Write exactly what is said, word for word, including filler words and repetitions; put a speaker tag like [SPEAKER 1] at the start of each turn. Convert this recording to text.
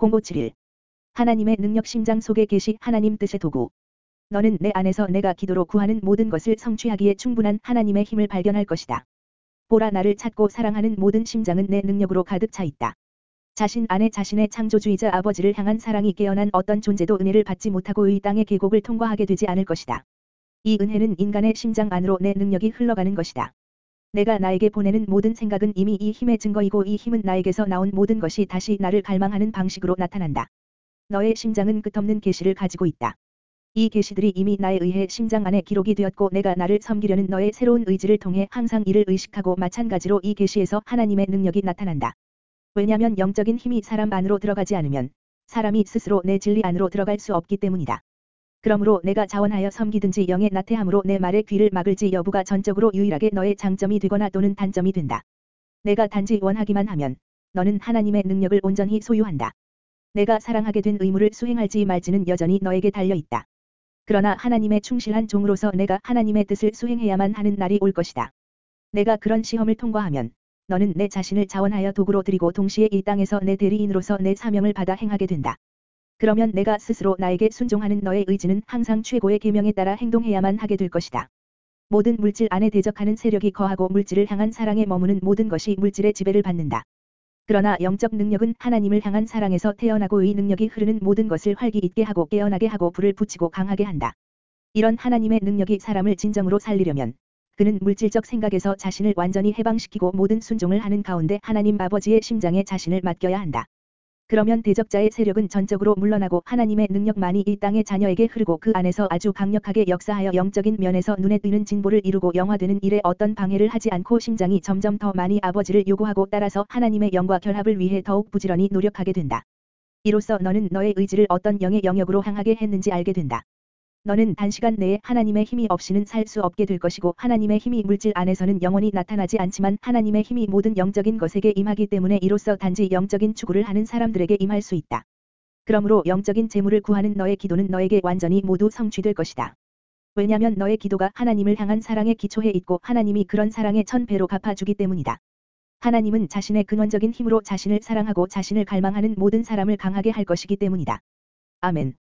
[SPEAKER 1] 공오칠일. 하나님의 능력 심장 속에 계시 하나님 뜻의 도구. 너는 내 안에서 내가 기도로 구하는 모든 것을 성취하기에 충분한 하나님의 힘을 발견할 것이다. 보라, 나를 찾고 사랑하는 모든 심장은 내 능력으로 가득 차 있다. 자신 안에 자신의 창조주이자 아버지를 향한 사랑이 깨어난 어떤 존재도 은혜를 받지 못하고 이 땅의 계곡을 통과하게 되지 않을 것이다. 이 은혜는 인간의 심장 안으로 내 능력이 흘러가는 것이다. 내가 나에게 보내는 모든 생각은 이미 이 힘의 증거이고 이 힘은 나에게서 나온 모든 것이 다시 나를 갈망하는 방식으로 나타난다. 너의 심장은 끝없는 계시를 가지고 있다. 이 계시들이 이미 나에 의해 심장 안에 기록이 되었고 내가 나를 섬기려는 너의 새로운 의지를 통해 항상 이를 의식하고 마찬가지로 이 계시에서 하나님의 능력이 나타난다. 왜냐하면 영적인 힘이 사람 안으로 들어가지 않으면 사람이 스스로 내 진리 안으로 들어갈 수 없기 때문이다. 그러므로 내가 자원하여 섬기든지 영의 나태함으로 내 말에 귀를 막을지 여부가 전적으로 유일하게 너의 장점이 되거나 또는 단점이 된다. 내가 단지 원하기만 하면 너는 하나님의 능력을 온전히 소유한다. 내가 사랑하게 된 의무를 수행할지 말지는 여전히 너에게 달려있다. 그러나 하나님의 충실한 종으로서 내가 하나님의 뜻을 수행해야만 하는 날이 올 것이다. 내가 그런 시험을 통과하면 너는 내 자신을 자원하여 도구로 드리고 동시에 이 땅에서 내 대리인으로서 내 사명을 받아 행하게 된다. 그러면 내가 스스로 나에게 순종하는 너의 의지는 항상 최고의 계명에 따라 행동해야만 하게 될 것이다. 모든 물질 안에 대적하는 세력이 거하고 물질을 향한 사랑에 머무는 모든 것이 물질의 지배를 받는다. 그러나 영적 능력은 하나님을 향한 사랑에서 태어나고 이 능력이 흐르는 모든 것을 활기 있게 하고 깨어나게 하고 불을 붙이고 강하게 한다. 이런 하나님의 능력이 사람을 진정으로 살리려면 그는 물질적 생각에서 자신을 완전히 해방시키고 모든 순종을 하는 가운데 하나님 아버지의 심장에 자신을 맡겨야 한다. 그러면 대적자의 세력은 전적으로 물러나고 하나님의 능력만이 이 땅의 자녀에게 흐르고 그 안에서 아주 강력하게 역사하여 영적인 면에서 눈에 띄는 진보를 이루고 영화되는 일에 어떤 방해를 하지 않고 심장이 점점 더 많이 아버지를 요구하고 따라서 하나님의 영과 결합을 위해 더욱 부지런히 노력하게 된다. 이로써 너는 너의 의지를 어떤 영의 영역으로 향하게 했는지 알게 된다. 너는 단시간 내에 하나님의 힘이 없이는 살 수 없게 될 것이고 하나님의 힘이 물질 안에서는 영원히 나타나지 않지만 하나님의 힘이 모든 영적인 것에게 임하기 때문에 이로써 단지 영적인 추구를 하는 사람들에게 임할 수 있다. 그러므로 영적인 재물을 구하는 너의 기도는 너에게 완전히 모두 성취될 것이다. 왜냐하면 너의 기도가 하나님을 향한 사랑의 기초에 있고 하나님이 그런 사랑에 천 배로 갚아주기 때문이다. 하나님은 자신의 근원적인 힘으로 자신을 사랑하고 자신을 갈망하는 모든 사람을 강하게 할 것이기 때문이다. 아멘.